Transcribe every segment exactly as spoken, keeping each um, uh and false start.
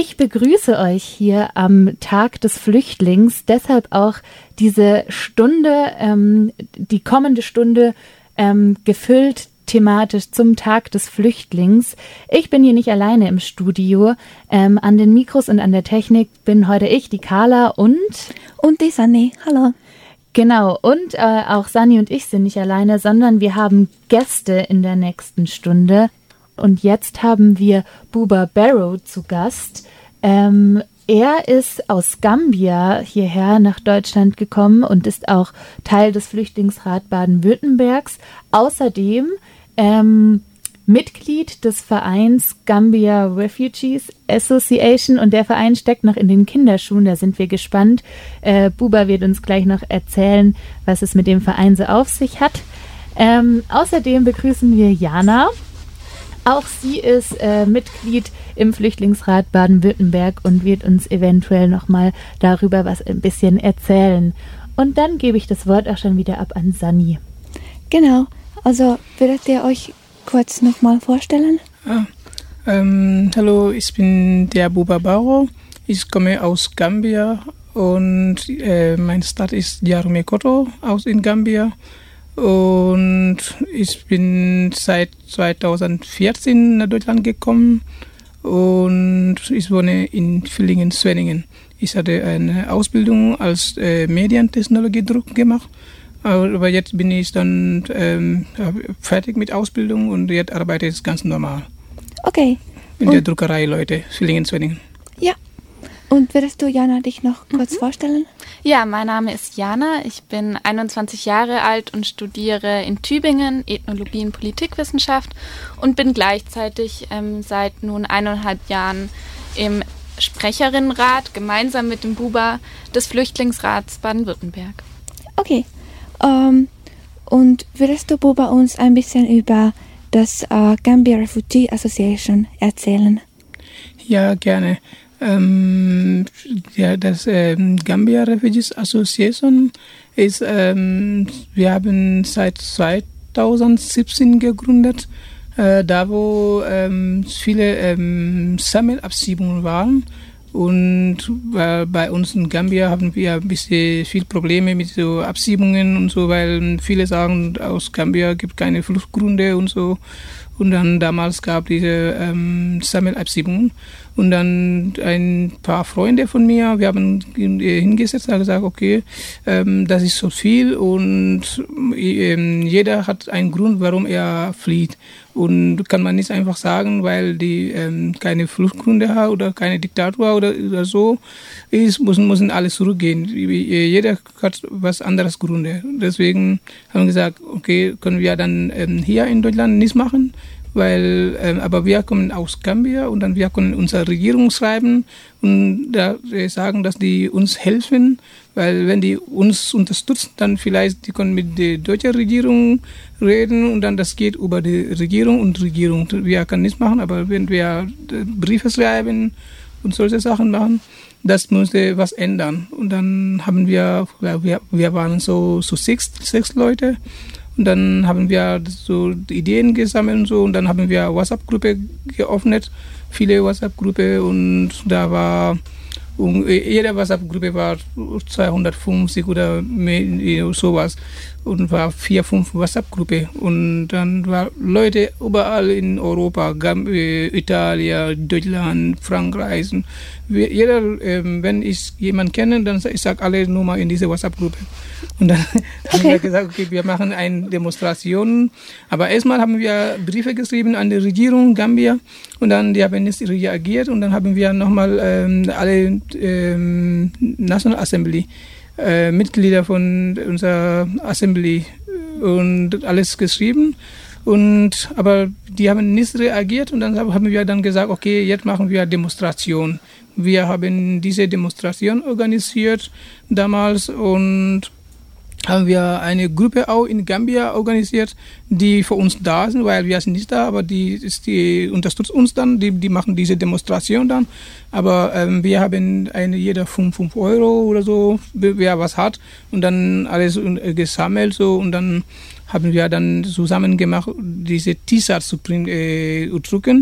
Ich begrüße euch hier am Tag des Flüchtlings, deshalb auch diese Stunde, ähm, die kommende Stunde ähm, gefüllt thematisch zum Tag des Flüchtlings. Ich bin hier nicht alleine im Studio. Ähm, an den Mikros und an der Technik bin heute ich, die Carla und... Und die Sunny. Hallo. Genau, und äh, auch Sunny und ich sind nicht alleine, sondern wir haben Gäste in der nächsten Stunde. Und jetzt haben wir Buba Barrow zu Gast. Ähm, er ist aus Gambia hierher nach Deutschland gekommen und ist auch Teil des Flüchtlingsrat Baden-Württembergs. Außerdem ähm, Mitglied des Vereins Gambia Refugees Association, und der Verein steckt noch in den Kinderschuhen, da sind wir gespannt. Äh, Buba wird uns gleich noch erzählen, was es mit dem Verein so auf sich hat. Ähm, außerdem begrüßen wir Jana. Auch sie ist äh, Mitglied im Flüchtlingsrat Baden-Württemberg und wird uns eventuell nochmal darüber was ein bisschen erzählen. Und dann gebe ich das Wort auch schon wieder ab an Sunny. Genau, also würdet ihr euch kurz nochmal vorstellen? Ah, ähm, hallo, ich bin der Buba Barrow. Ich komme aus Gambia und äh, meine Stadt ist Yarumekoto aus in Gambia. Und ich bin seit zweitausendvierzehn nach Deutschland gekommen und ich wohne in Villingen-Schwenningen. Ich hatte eine Ausbildung als äh, Medientechnologie gemacht, aber jetzt bin ich dann ähm, fertig mit Ausbildung und jetzt arbeite ich ganz normal. Okay. In und der Druckerei, Leute, Villingen-Schwenningen. Ja. Und würdest du, Jana, dich noch kurz mhm. vorstellen? Ja, mein Name ist Jana. Ich bin einundzwanzig Jahre alt und studiere in Tübingen Ethnologie und Politikwissenschaft und bin gleichzeitig ähm, seit nun eineinhalb Jahren im Sprecherinnenrat gemeinsam mit dem Buba des Flüchtlingsrats Baden-Württemberg. Okay. Um, und würdest du, Buba, uns ein bisschen über das uh, Gambia Refugee Association erzählen? Ja, gerne. Ähm, ja, das ähm, Gambia Refugees Association ist, ähm, wir haben seit zweitausendsiebzehn gegründet, äh, da wo ähm, viele ähm, Sammelabschiebungen waren. Und äh, bei uns in Gambia haben wir ein bisschen viel Probleme mit so Abschiebungen und so, weil viele sagen, aus Gambia gibt es keine Fluchtgründe und so. Und dann damals gab es diese ähm, Sammelabschiebungen. Und dann ein paar Freunde von mir, wir haben hingesetzt und gesagt, okay, ähm, das ist so viel und ähm, jeder hat einen Grund, warum er flieht. Und kann man nicht einfach sagen, weil die ähm, keine Fluchtgründe hat oder keine Diktatur oder, oder so ist, müssen, müssen alles zurückgehen. Jeder hat was anderes Gründe. Deswegen haben wir gesagt, okay, können wir dann ähm, hier in Deutschland nichts machen. Weil, äh, aber wir kommen aus Gambia und dann wir können unsere Regierung schreiben und da sagen, dass die uns helfen, weil wenn die uns unterstützen, dann vielleicht die können mit der deutschen Regierung reden und dann das geht über die Regierung und Regierung. Wir können nichts machen, aber wenn wir Briefe schreiben und solche Sachen machen, das musste was ändern. Und dann haben wir, wir, wir waren so, so sechs, sechs Leute. Und dann haben wir so Ideen gesammelt und so und dann haben wir eine WhatsApp-Gruppe geöffnet, viele WhatsApp-Gruppe und da war, jede WhatsApp-Gruppe war zweihundertfünfzig oder mehr, sowas und war vier, fünf WhatsApp-Gruppe und dann waren Leute überall in Europa, Italien, Deutschland, Frankreich. Und jeder, wenn ich jemanden kenne, dann ich sage alle nur mal in diese WhatsApp-Gruppe. Und dann okay. haben wir gesagt, okay, wir machen eine Demonstration. Aber erstmal haben wir Briefe geschrieben an die Regierung Gambia und dann die haben nicht reagiert und dann haben wir nochmal ähm, alle ähm, National Assembly äh, Mitglieder von unserer Assembly und alles geschrieben. Und, aber die haben nicht reagiert und dann haben wir dann gesagt, okay, jetzt machen wir Demonstration. Wir haben diese Demonstration organisiert damals und haben wir eine Gruppe auch in Gambia organisiert, die für uns da sind, weil wir sind nicht da, aber die, die unterstützt uns dann, die, die machen diese Demonstration dann. Aber ähm, wir haben eine, jeder fünf Euro oder so, wer was hat und dann alles gesammelt so und dann haben wir dann zusammen gemacht, diese T-Shirts zu äh, drucken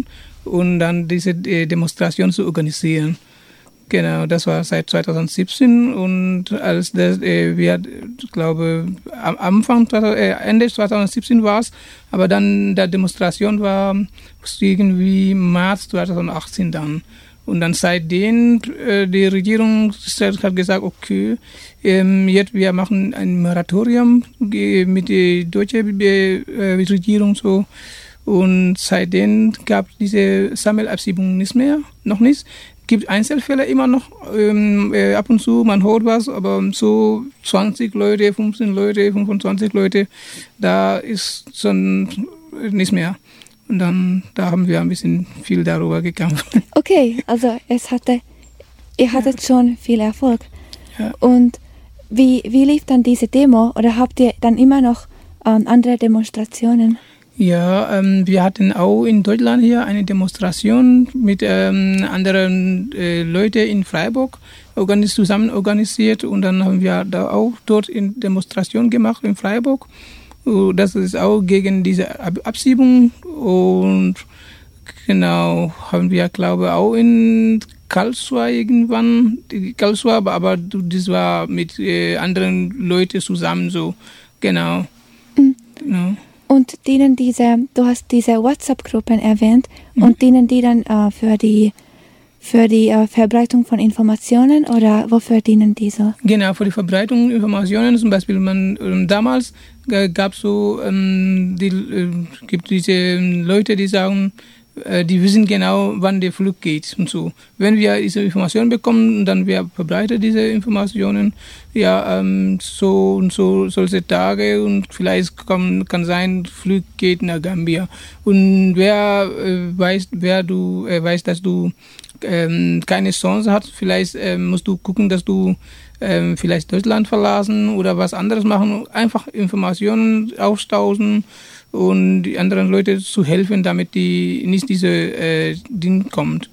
und dann diese äh, Demonstration zu organisieren. Genau, das war seit zwanzig siebzehn und als das, äh, wir, ich glaube, am Anfang, äh, Ende zwanzig siebzehn war es, aber dann die Demonstration war irgendwie März zwanzig achtzehn dann. Und dann seitdem äh, die Regierung hat gesagt, okay, ähm, jetzt wir machen ein Moratorium mit der deutschen äh, Regierung so. Und seitdem gab es diese Sammelabschiebung nicht mehr, noch nicht. Es gibt Einzelfälle immer noch, ähm, äh, ab und zu, man hört was, aber so zwanzig Leute, fünfzehn Leute, fünfundzwanzig Leute, da ist schon nicht mehr. Und dann, da haben wir ein bisschen viel darüber gekämpft. Okay, also es hatte, ihr hattet ja. schon viel Erfolg. Ja. Und wie, wie lief dann diese Demo? Oder habt ihr dann immer noch ähm, andere Demonstrationen? Ja, ähm, wir hatten auch in Deutschland hier eine Demonstration mit ähm, anderen äh, Leuten in Freiburg organis- zusammen organisiert und dann haben wir da auch dort eine Demonstration gemacht in Freiburg. Das ist auch gegen diese Ab- Abschiebung und genau haben wir, glaube ich, auch in Karlsruhe irgendwann, Karlsruhe, aber, aber das war mit äh, anderen Leuten zusammen so, genau. Mhm. genau. Und dienen diese, du hast diese WhatsApp-Gruppen erwähnt, mhm. und dienen die dann äh, für die, für die äh, Verbreitung von Informationen oder wofür dienen die so? Genau, für die Verbreitung von Informationen, zum Beispiel man, ähm, damals äh, gab es so, ähm, die, äh, gibt diese Leute, die sagen, äh, die wissen genau, wann der Flug geht und so. Wenn wir diese Informationen bekommen, dann wir verbreiten diese Informationen, ja, ähm, so und so solche Tage und vielleicht kann, kann sein, Flug geht nach Gambia. Und wer äh, weiß, wer du äh, weiß, dass du ähm, keine Chance hast, vielleicht äh, musst du gucken, dass du ähm, vielleicht Deutschland verlassen oder was anderes machen, einfach Informationen austauschen und die anderen Leute zu helfen, damit die nicht diese äh, Ding kommt.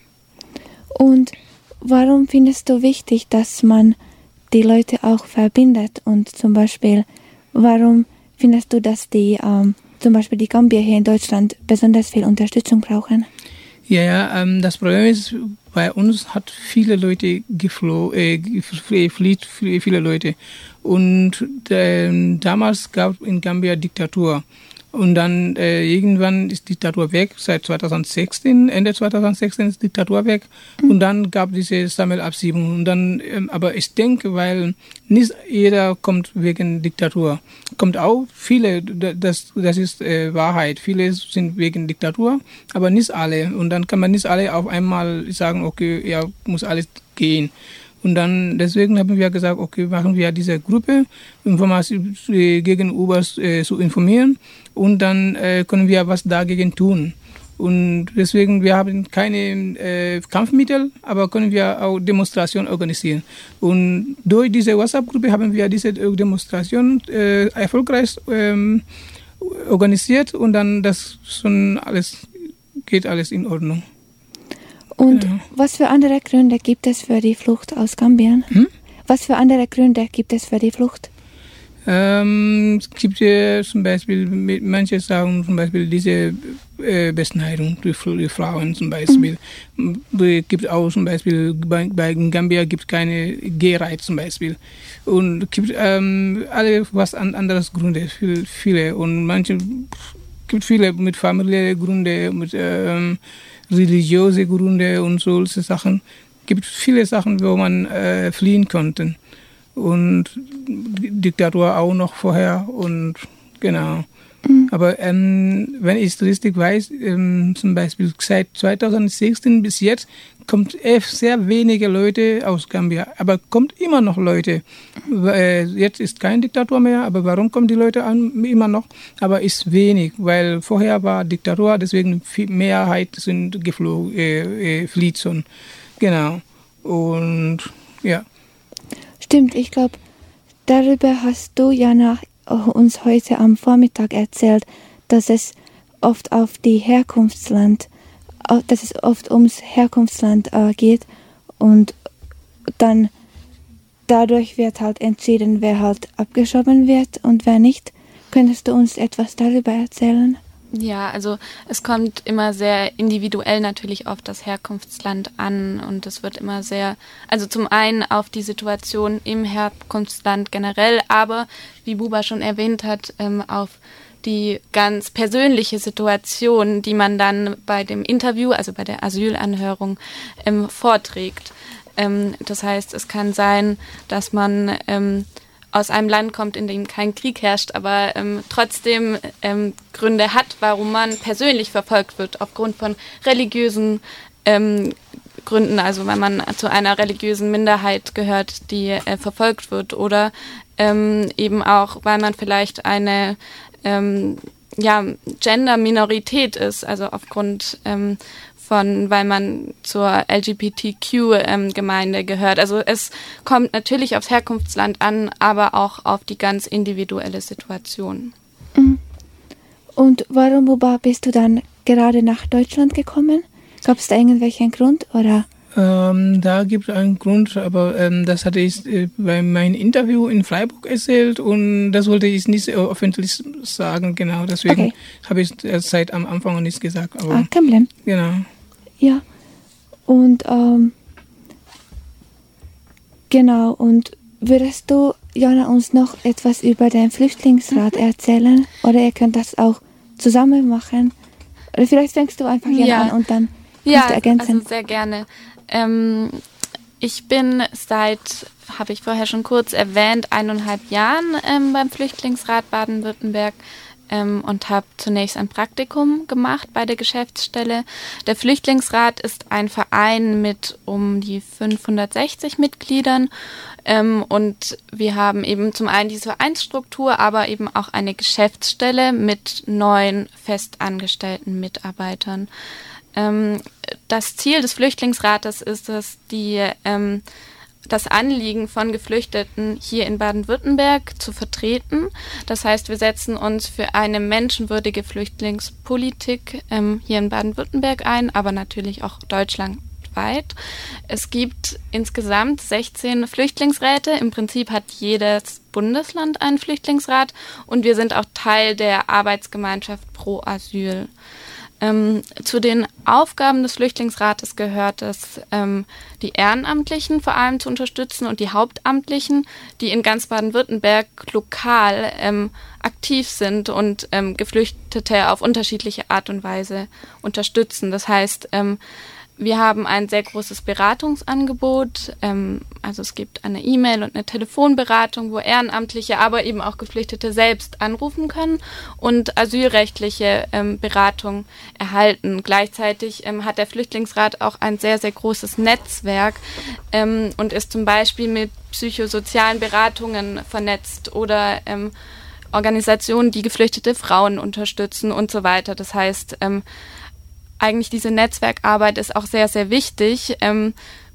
Und warum findest du wichtig, dass man die Leute auch verbindet? Und zum Beispiel, warum findest du, dass die ähm, zum Beispiel die Gambier hier in Deutschland besonders viel Unterstützung brauchen? Ja, ja, ähm, das Problem ist, bei uns hat viele Leute geflohen, äh, geflieht, viele Leute. Und äh, damals gab es in Gambia Diktatur. Und dann äh, irgendwann ist die Diktatur weg, seit zwanzig sechzehn, Ende zwanzig sechzehn ist die Diktatur weg. Mhm. Und dann gab es diese Sammelabschiebung. Und dann, ähm, aber ich denke, weil nicht jeder kommt wegen Diktatur. Kommt auch viele, das, das ist äh, Wahrheit. Viele sind wegen Diktatur, aber nicht alle. Und dann kann man nicht alle auf einmal sagen, okay, ja, muss alles gehen. Und dann, deswegen haben wir gesagt, okay, machen wir diese Gruppe, Information äh, gegenüber äh, zu informieren und dann äh, können wir was dagegen tun. Und deswegen, wir haben keine äh, Kampfmittel, aber können wir auch Demonstrationen organisieren. Und durch diese WhatsApp-Gruppe haben wir diese Demonstration äh, erfolgreich ähm, organisiert und dann das schon alles, geht alles in Ordnung. Und ja. was für andere Gründe gibt es für die Flucht aus Gambien? Hm? Was für andere Gründe gibt es für die Flucht? Ähm, es gibt ja zum Beispiel, manche sagen zum Beispiel diese äh, Beschneidung durch die Frauen zum Beispiel. Mhm. Es gibt auch zum Beispiel, bei, bei Gambia gibt es keine Gehreiz zum Beispiel. Und es gibt ähm, alle was an anderes Gründe, viel, viele. Und manche, gibt viele mit familiären Gründen, mit ähm, religiöse Gründe und solche Sachen. Es gibt viele Sachen, wo man äh, fliehen konnte. Und Diktatur auch noch vorher und genau. Mhm. Aber ähm, wenn ich es richtig weiß, ähm, zum Beispiel seit zwanzig sechzehn bis jetzt kommt sehr wenige Leute aus Gambia, aber kommt immer noch Leute. Äh, jetzt ist keine Diktatur mehr, aber warum kommen die Leute an, immer noch? Aber ist wenig, weil vorher war Diktatur, deswegen die Mehrheit sind geflogen, äh, äh, flieht schon. Genau. Und ja. Stimmt, ich glaube, darüber hast du, Jana, uns heute am Vormittag erzählt, dass es oft auf die Herkunftsland, dass es oft ums Herkunftsland äh, geht und dann dadurch wird halt entschieden, wer halt abgeschoben wird und wer nicht. Könntest du uns etwas darüber erzählen? Ja, also es kommt immer sehr individuell natürlich auf das Herkunftsland an und es wird immer sehr, also zum einen auf die Situation im Herkunftsland generell, aber wie Buba schon erwähnt hat, ähm, auf die ganz persönliche Situation, die man dann bei dem Interview, also bei der Asylanhörung, ähm, vorträgt. Ähm, das heißt, es kann sein, dass man ähm, aus einem Land kommt, in dem kein Krieg herrscht, aber ähm, trotzdem ähm, Gründe hat, warum man persönlich verfolgt wird, aufgrund von religiösen ähm, Gründen, also wenn man zu einer religiösen Minderheit gehört, die äh, verfolgt wird, oder ähm, eben auch, weil man vielleicht eine ähm, ja, Gender-Minorität ist, also aufgrund ähm, von, weil man zur L G B T Q-Gemeinde ähm, gehört. Also es kommt natürlich aufs Herkunftsland an, aber auch auf die ganz individuelle Situation. Und warum, Buba, bist du dann gerade nach Deutschland gekommen? Gab es da irgendwelchen Grund, oder? Ähm, da gibt es einen Grund, aber ähm, das hatte ich äh, bei meinem Interview in Freiburg erzählt und das wollte ich nicht äh, öffentlich sagen, genau. Deswegen okay. habe ich äh, seit am Anfang nichts gesagt. Aber, ah, kein Problem. Genau. Ja, und ähm, genau, und würdest du, Jana, uns noch etwas über den Flüchtlingsrat mhm. erzählen? Oder ihr könnt das auch zusammen machen? Oder vielleicht fängst du einfach Jana ja. an und dann ja, kannst du ergänzen. Also sehr gerne. Ähm, ich bin seit, habe ich vorher schon kurz erwähnt, eineinhalb Jahren ähm, beim Flüchtlingsrat Baden-Württemberg ähm, und habe zunächst ein Praktikum gemacht bei der Geschäftsstelle. Der Flüchtlingsrat ist ein Verein mit um die fünfhundertsechzig Mitgliedern ähm, und wir haben eben zum einen diese Vereinsstruktur, aber eben auch eine Geschäftsstelle mit neun festangestellten Mitarbeitern. Ähm, das Ziel des Flüchtlingsrates ist es, die, ähm, das Anliegen von Geflüchteten hier in Baden-Württemberg zu vertreten. Das heißt, wir setzen uns für eine menschenwürdige Flüchtlingspolitik ähm, hier in Baden-Württemberg ein, aber natürlich auch deutschlandweit. Es gibt insgesamt sechzehn Flüchtlingsräte. Im Prinzip hat jedes Bundesland einen Flüchtlingsrat und wir sind auch Teil der Arbeitsgemeinschaft Pro Asyl. Ähm, zu den Aufgaben des Flüchtlingsrates gehört es, ähm, die Ehrenamtlichen vor allem zu unterstützen und die Hauptamtlichen, die in ganz Baden-Württemberg lokal ähm, aktiv sind und ähm, Geflüchtete auf unterschiedliche Art und Weise unterstützen. Das heißt, ähm, wir haben ein sehr großes Beratungsangebot, ähm, also es gibt eine E-Mail und eine Telefonberatung, wo Ehrenamtliche, aber eben auch Geflüchtete selbst anrufen können und asylrechtliche ähm, Beratung erhalten. Gleichzeitig ähm, hat der Flüchtlingsrat auch ein sehr, sehr großes Netzwerk ähm, und ist zum Beispiel mit psychosozialen Beratungen vernetzt oder ähm, Organisationen, die geflüchtete Frauen unterstützen und so weiter. Das heißt, ähm, eigentlich diese Netzwerkarbeit ist auch sehr, sehr wichtig. Ähm,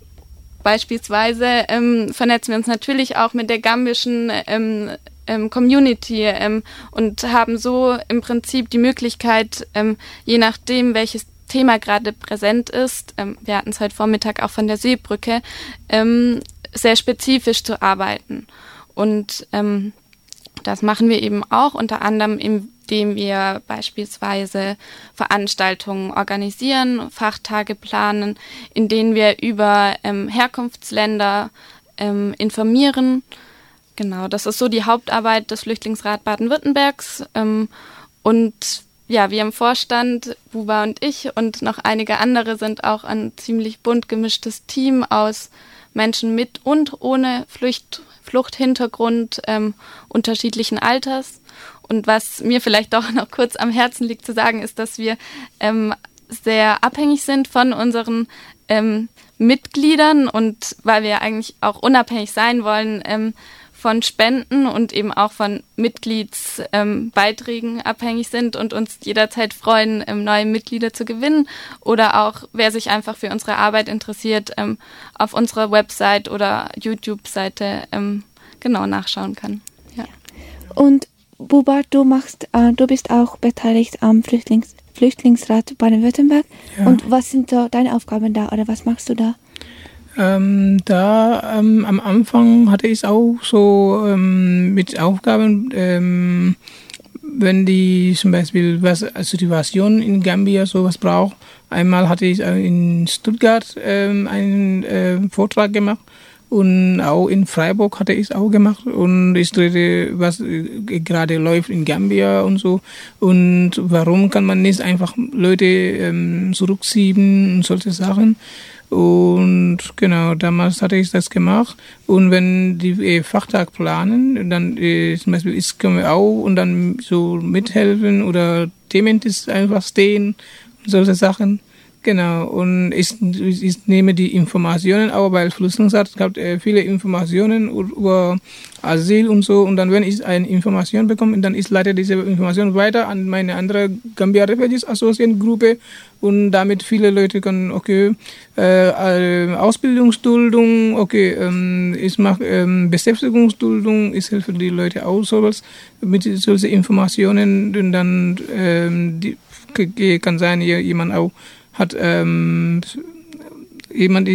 beispielsweise ähm, vernetzen wir uns natürlich auch mit der gambischen ähm, ähm, Community ähm, und haben so im Prinzip die Möglichkeit, ähm, je nachdem, welches Thema gerade präsent ist, ähm, wir hatten es heute Vormittag auch von der Seebrücke, ähm, sehr spezifisch zu arbeiten. Und ähm, das machen wir eben auch unter anderem im indem wir beispielsweise Veranstaltungen organisieren, Fachtage planen, in denen wir über ähm, Herkunftsländer ähm, informieren. Genau, das ist so die Hauptarbeit des Flüchtlingsrats Baden-Württembergs. Ähm, und ja, wir im Vorstand, Buba und ich und noch einige andere sind auch ein ziemlich bunt gemischtes Team aus Menschen mit und ohne Flucht, Fluchthintergrund ähm, unterschiedlichen Alters. Und was mir vielleicht doch noch kurz am Herzen liegt zu sagen, ist, dass wir ähm, sehr abhängig sind von unseren ähm, Mitgliedern und weil wir eigentlich auch unabhängig sein wollen ähm, von Spenden und eben auch von Mitgliedsbeiträgen ähm, abhängig sind und uns jederzeit freuen, ähm, neue Mitglieder zu gewinnen oder auch, wer sich einfach für unsere Arbeit interessiert, ähm, auf unserer Website oder YouTube-Seite ähm, genau nachschauen kann. Ja. Und Buba, du machst, äh, du bist auch beteiligt am Flüchtlings- Flüchtlingsrat Baden-Württemberg. Ja. Und was sind so deine Aufgaben da oder was machst du da? Ähm, da ähm, am Anfang hatte ich auch so ähm, mit Aufgaben ähm, wenn die zum Beispiel was als Situation in Gambia sowas braucht. Einmal hatte ich in Stuttgart ähm, einen äh, Vortrag gemacht und auch in Freiburg hatte ich es auch gemacht und ich rede, was äh, gerade läuft in Gambia und so und warum kann man nicht einfach Leute ähm, zurückziehen und solche Sachen. Und genau, damals hatte ich das gemacht. Und wenn die äh, Fachtag planen, dann äh, zum Beispiel ich komme auch und dann so mithelfen oder Themen einfach stehen und solche Sachen. Genau, und ich, ich nehme die Informationen auch, weil Flüchtlingsrat hat äh, viele Informationen über Asyl und so. Und dann, wenn ich eine Information bekomme, dann ich leite diese Information weiter an meine andere Gambia Refugees Association Gruppe. Und damit viele Leute können, okay, äh, Ausbildungsduldung, okay, ähm, ich mache ähm, Beschäftigungsduldung, ich helfe die Leute auch sowas mit solchen Informationen. Und dann ähm, die, kann sein, jemand auch hat ähm, jemand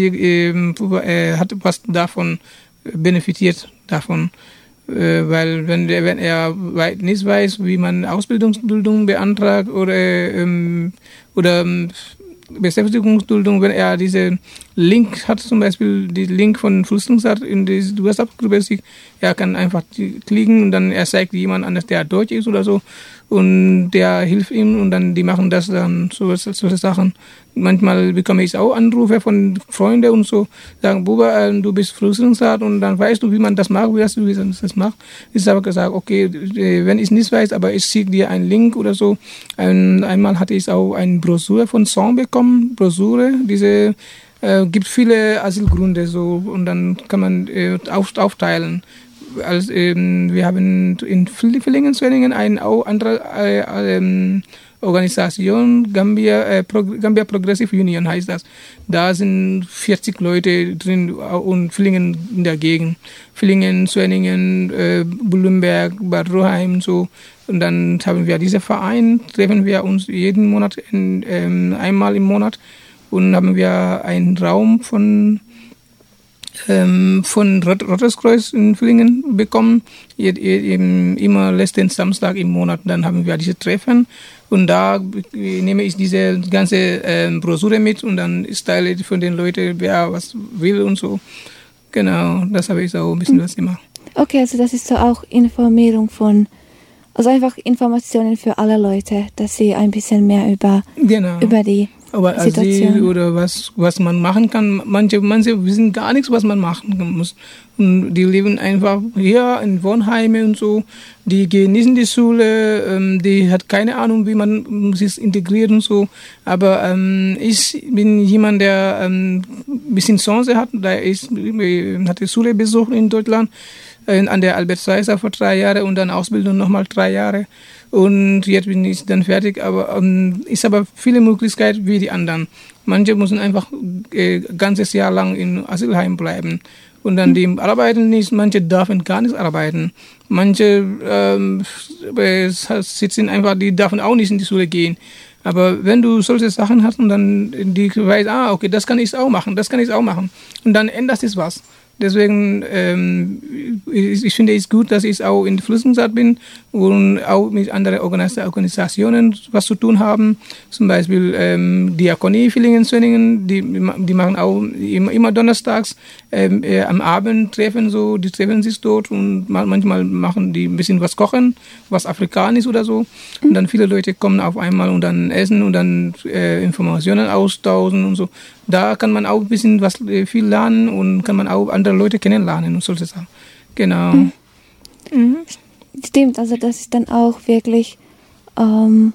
äh, hat was davon benefitiert davon, äh, weil wenn der, wenn er nicht weiß, wie man Ausbildungsduldung beantragt oder ähm, oder ähm, Beschäftigungsduldung, wenn er diese Link hat, zum Beispiel die Link von Flüchtlingsrat in die WhatsApp-Gruppe, er kann einfach klicken und dann er zeigt jemand anders, der Deutsch ist oder so und der hilft ihm und dann die machen das dann, so, solche Sachen. Manchmal bekomme ich auch Anrufe von Freunden und so, sagen, Buba, äh, du bist Flüchtlingsrat und dann weißt du, wie man das macht, wie, das, wie man das macht. Ich habe gesagt, okay, wenn ich nicht weiß, aber ich schicke dir einen Link oder so. Ein, einmal hatte ich auch eine Broschüre von Song bekommen, Broschüre, diese äh, gibt viele Asylgründe so und dann kann man äh, auf, aufteilen. Als, ähm, wir haben in Villingen-Schwenningen eine auch andere äh, ähm, Organisation, Gambia, äh, Pro, Gambia Progressive Union heißt das. Da sind vierzig Leute drin und Villingen in der Gegend. Villingen, Schwenningen, äh, Bullenberg, Bad Roheim so. Und dann haben wir diesen Verein, treffen wir uns jeden Monat, in, ähm, einmal im Monat und haben wir einen Raum von ähm, von Rotes Kreuz in Villingen bekommen, eben immer letzten Samstag im Monat. Dann haben wir diese Treffen und da nehme ich diese ganze äh, Broschüre mit und dann teile ich von den Leuten, wer was will und so. Genau, das habe ich auch ein bisschen was gemacht. Okay, also das ist so auch Informierung von, also einfach Informationen für alle Leute, dass sie ein bisschen mehr über, genau. über die Aber Asyl oder was, was man machen kann, manche, manche wissen gar nichts, was man machen muss. Und die leben einfach hier in Wohnheime und so. Die gehen nicht in die Schule, ähm, die hat keine Ahnung, wie man sich integriert und so. Aber ähm, ich bin jemand, der ähm, ein bisschen Chance hat. Da ich hatte Schule besucht in Deutschland, äh, an der Albert Schweitzer vor drei Jahren und dann Ausbildung nochmal drei Jahre. Und jetzt bin ich dann fertig, aber ähm, ich habe viele Möglichkeiten wie die anderen. Manche müssen einfach ein äh, ganzes Jahr lang in Asylheim bleiben und dann die arbeiten nicht, manche dürfen gar nicht arbeiten. Manche ähm, sitzen einfach, die dürfen auch nicht in die Schule gehen. Aber wenn du solche Sachen hast und dann die weiß, ah, okay, das kann ich auch machen, das kann ich auch machen und dann ändert sich was. Deswegen, ähm, ich, ich finde es gut, dass ich auch in der Flüchtlingsrat bin und auch mit anderen Organisationen was zu tun haben. Zum Beispiel ähm, Diakonie Villingen-Schwenningen, die, die machen auch immer, immer donnerstags ähm, äh, am Abend treffen so, die treffen sich dort und manchmal machen die ein bisschen was kochen, was afrikanisch oder so. Und dann viele Leute kommen auf einmal und dann essen und dann äh, Informationen austauschen und so. Da kann man auch ein bisschen was viel lernen und kann man auch andere Leute kennenlernen und solche Sachen. Genau. Mhm. Mhm. Stimmt, also das ist dann auch wirklich, ähm,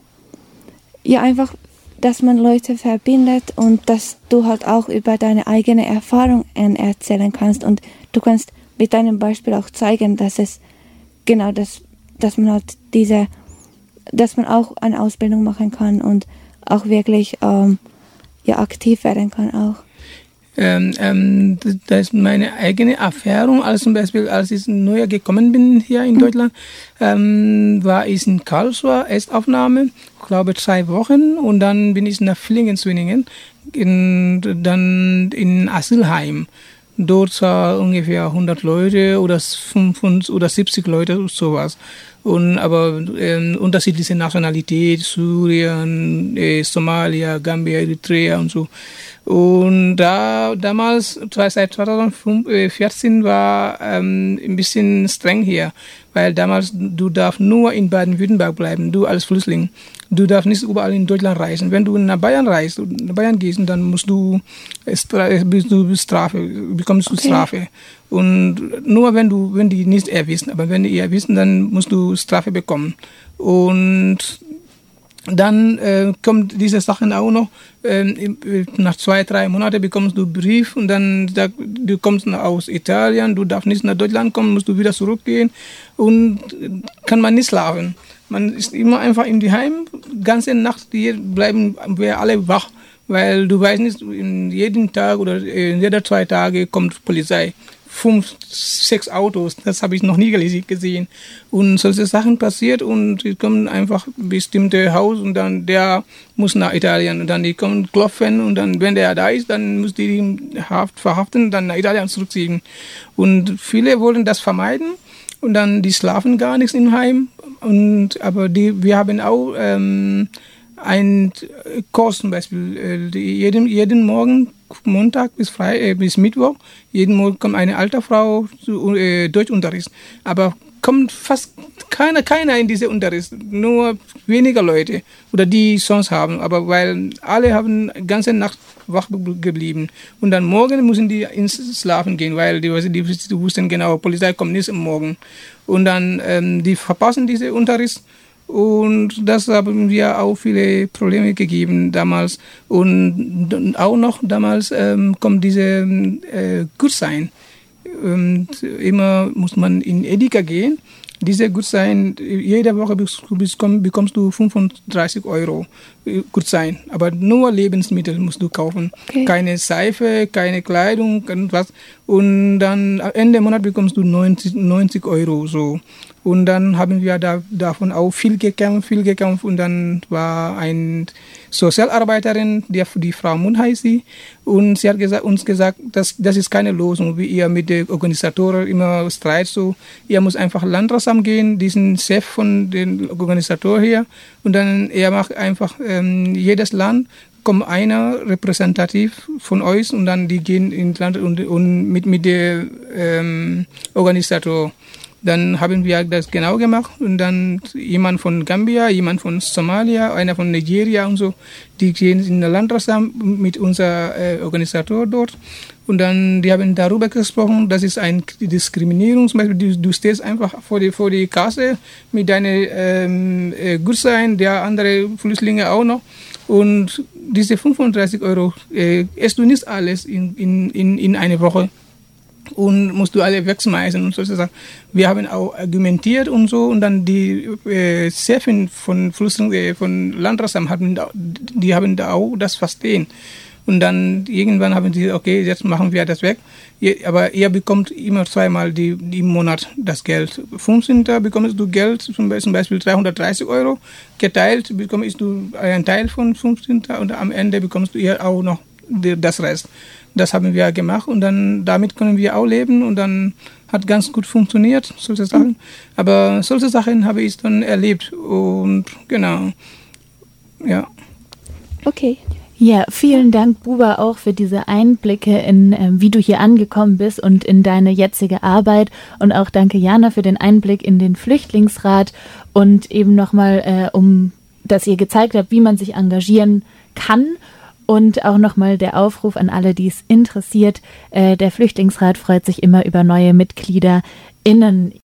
ja einfach, dass man Leute verbindet und dass du halt auch über deine eigene Erfahrung erzählen kannst und du kannst mit deinem Beispiel auch zeigen, dass es genau, dass, dass man halt diese, dass man auch eine Ausbildung machen kann und auch wirklich ähm, ja, aktiv werden kann auch. Ähm, ähm, das ist meine eigene Erfahrung. Also zum Beispiel, als ich neu gekommen bin hier in Deutschland, ähm, war ich in Karlsruhe, Erstaufnahme, ich glaube zwei Wochen und dann bin ich nach Villingen-Schwenningen, in, dann in Asylheim. Dort war ungefähr hundert Leute oder fünfundsiebzig oder siebzig Leute, sowas. Und aber äh, unterschiedliche Nationalität, Syrien, äh, Somalia, Gambia, Eritrea und so. Und da damals, seit zweitausendvierzehn, war ähm, ein bisschen streng hier, weil damals du darfst nur in Baden-Württemberg bleiben, du als Flüchtling. Du darfst nicht überall in Deutschland reisen. Wenn du nach Bayern reist, nach Bayern gehst, dann musst du, bist du Strafe, bekommst du okay. Strafe. Und nur wenn du, wenn die nicht erwiesen, aber wenn die erwiesen, dann musst du Strafe bekommen. Und dann äh, kommt diese Sachen auch noch. Äh, nach zwei, drei Monaten bekommst du einen Brief und dann da, du kommst aus Italien, du darfst nicht nach Deutschland kommen, musst du wieder zurückgehen und kann man nicht schlafen. Man ist immer einfach in die Heim, ganze Nacht hier bleiben wir alle wach, weil du weißt nicht, in jeden Tag oder in jeder zwei Tage kommt Polizei. Fünf, sechs Autos, das habe ich noch nie gesehen. Und solche Sachen passiert und die kommen einfach bestimmte Haus und dann der muss nach Italien und dann die kommen klopfen und dann, wenn der da ist, dann muss die ihn verhaften und dann nach Italien zurückziehen. Und viele wollen das vermeiden und dann die schlafen gar nichts im Heim. Und, aber die, wir haben auch ähm, einen Kurs zum Beispiel, äh, die, jeden, jeden Morgen, Montag bis, Frei, äh, bis Mittwoch, jeden Morgen kommt eine alte Frau zu äh, Deutschunterricht. Aber kommt fast keiner, keiner in diese Unterricht, nur weniger Leute oder die sonst haben. Aber weil alle haben die ganze Nacht wach geblieben. Und dann morgen müssen die ins Schlafen gehen, weil die, die, die wussten genau, Polizei kommt nicht am Morgen. Und dann ähm, die verpassen diese Unterricht. Und das haben wir auch viele Probleme gegeben damals. Und auch noch damals ähm, kommt diese äh, Gutschein. Und immer muss man in Edeka gehen. Diese Gutschein, jede Woche bekommst du fünfunddreißig Euro Gutschein. Aber nur Lebensmittel musst du kaufen. Okay. Keine Seife, keine Kleidung, irgendwas. Und dann am Ende des Monats bekommst du neunzig Euro so. Und dann haben wir da, davon auch viel gekämpft, viel gekämpft. Und dann war eine Sozialarbeiterin, die, die Frau Mund heißt sie, und sie hat gesagt, uns gesagt, dass, das ist keine Lösung, wie ihr mit den Organisatoren immer streitet. So, ihr muss einfach Landrasamt gehen, diesen Chef von den Organisatoren hier. Und dann er macht einfach ähm, jedes Land kommt einer repräsentativ von euch und dann die gehen ins Land und, und mit, mit dem ähm, Organisator. Dann haben wir das genau gemacht und dann jemand von Gambia, jemand von Somalia, einer von Nigeria und so, die gehen in den Landrasamt mit unserem äh, Organisator dort und dann die haben darüber gesprochen, das ist eine Diskriminierung, zum Beispiel du, du stehst einfach vor die, vor die Kasse mit deinem ähm, äh, Gutschein, der andere Flüchtlinge auch noch und diese fünfunddreißig Euro äh, isst du nicht alles in, in, in, in eine Woche. Und musst du alle wegschmeißen und solche Sachen. Wir haben auch argumentiert und so und dann die äh, Chefin von Flüchtlingen, äh, von Landrasamt, haben, die haben da auch das verstehen. Und dann irgendwann haben sie, okay, jetzt machen wir das weg. Aber ihr bekommt immer zweimal die, die im Monat das Geld. fünfzehnten bekommst du Geld, zum Beispiel dreihundertdreißig Euro. Geteilt bekommst du einen Teil von fünfzehnten und am Ende bekommst du ihr auch noch das Rest. Das haben wir gemacht und dann damit können wir auch leben und dann hat ganz gut funktioniert, solche Sachen. Aber solche Sachen habe ich dann erlebt und genau, ja. Okay. Ja, vielen Dank, Buba, auch für diese Einblicke in, äh, wie du hier angekommen bist und in deine jetzige Arbeit. Und auch danke, Jana, für den Einblick in den Flüchtlingsrat und eben nochmal, äh, um, dass ihr gezeigt habt, wie man sich engagieren kann. Und auch nochmal der Aufruf an alle, die es interessiert. Äh, der Flüchtlingsrat freut sich immer über neue MitgliederInnen.